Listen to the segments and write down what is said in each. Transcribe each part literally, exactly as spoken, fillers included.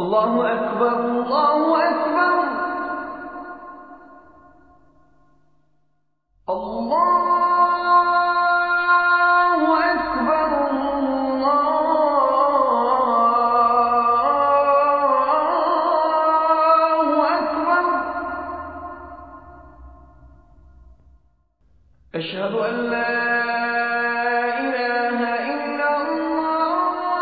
Allahu Ekber, Allahu Ekber. Allahu Ekber, Allahu Ekber. Eşhedü en la ilahe illallah.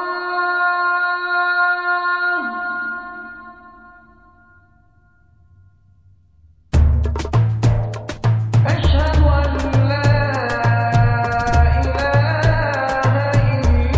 Eşhedü en la ilahe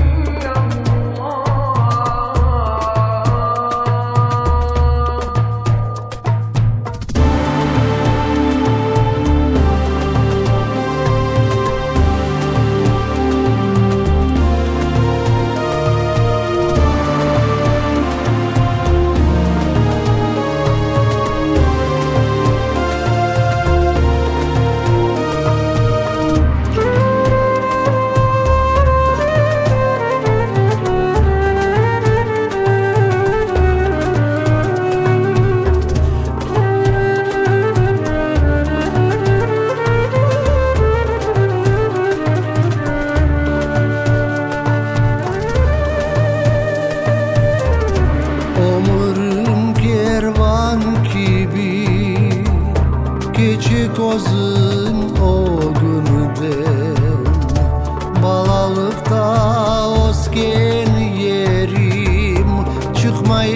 Keçi kozun o günüden Balalıkta osken yerim Çıkmay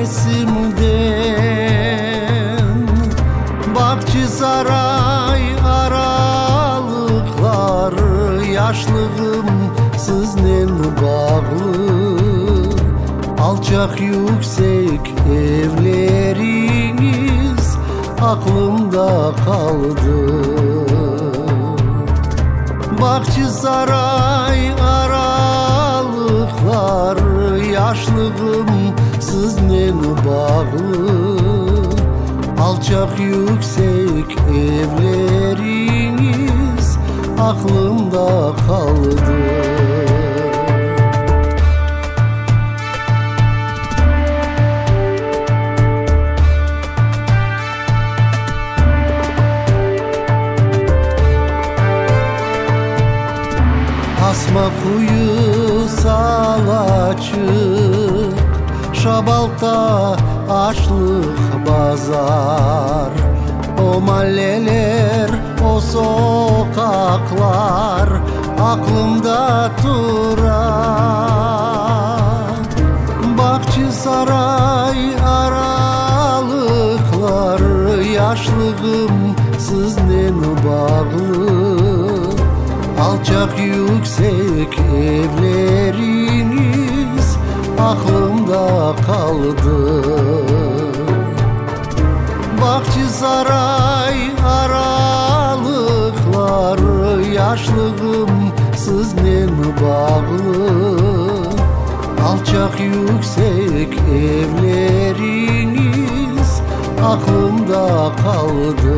esimden Bakçı saray aralıklar Yaşlığım sizden bağlı Alçak yüksek evleriniz aklımda kaldı. Bahçı saray aralıklar yaşlığım sizden bağlı. Alçak yüksek evleriniz aklımda kaldı. Asma kuyu salaçık Şabalta açlık bazar O mahalleler, o sokaklar Aklımda durar Bahçı saray aralıklar Yaşlığım sizden bağlı Alçak yüksek evleriniz aklımda kaldı. Bahçı saray aralıklar yaşlığım sizden bağlı. Alçak yüksek evleriniz aklımda kaldı.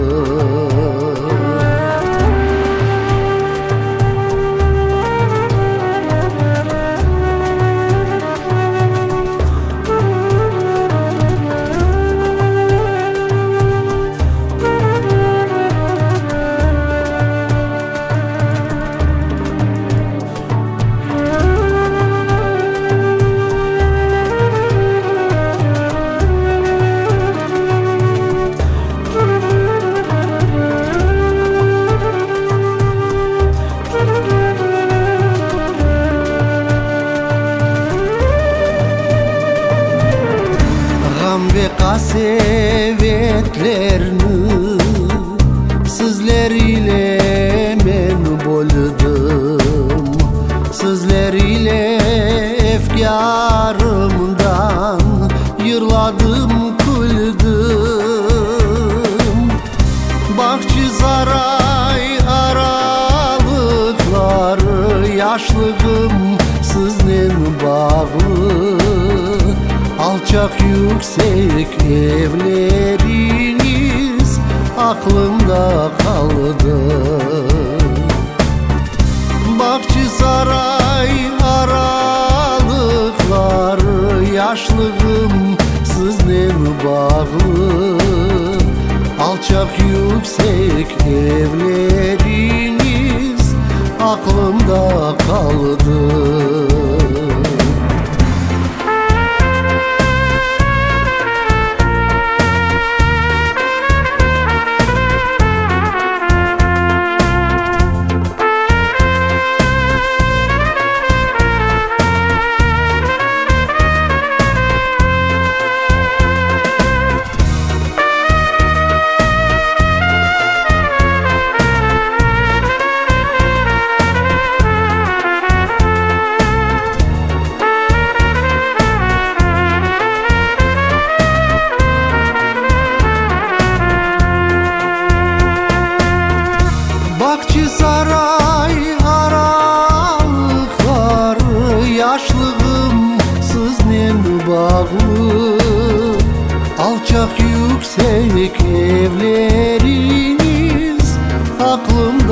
Ve kasevetlerini sizler ile men boldum Sizler ile efkarımdan yırladım küldüm Bahçı saray aralıklar yaşlığım sizden bağlı Alçak yüksek evleriniz aklımda kaldı. Bahçı saray aralıklar yaşlığım bağlı. Alçak yüksek evleriniz aklımda kaldı. Saray aralıkları yaşlığım sizden bağlı. Alçak yüksek evleriniz aklımda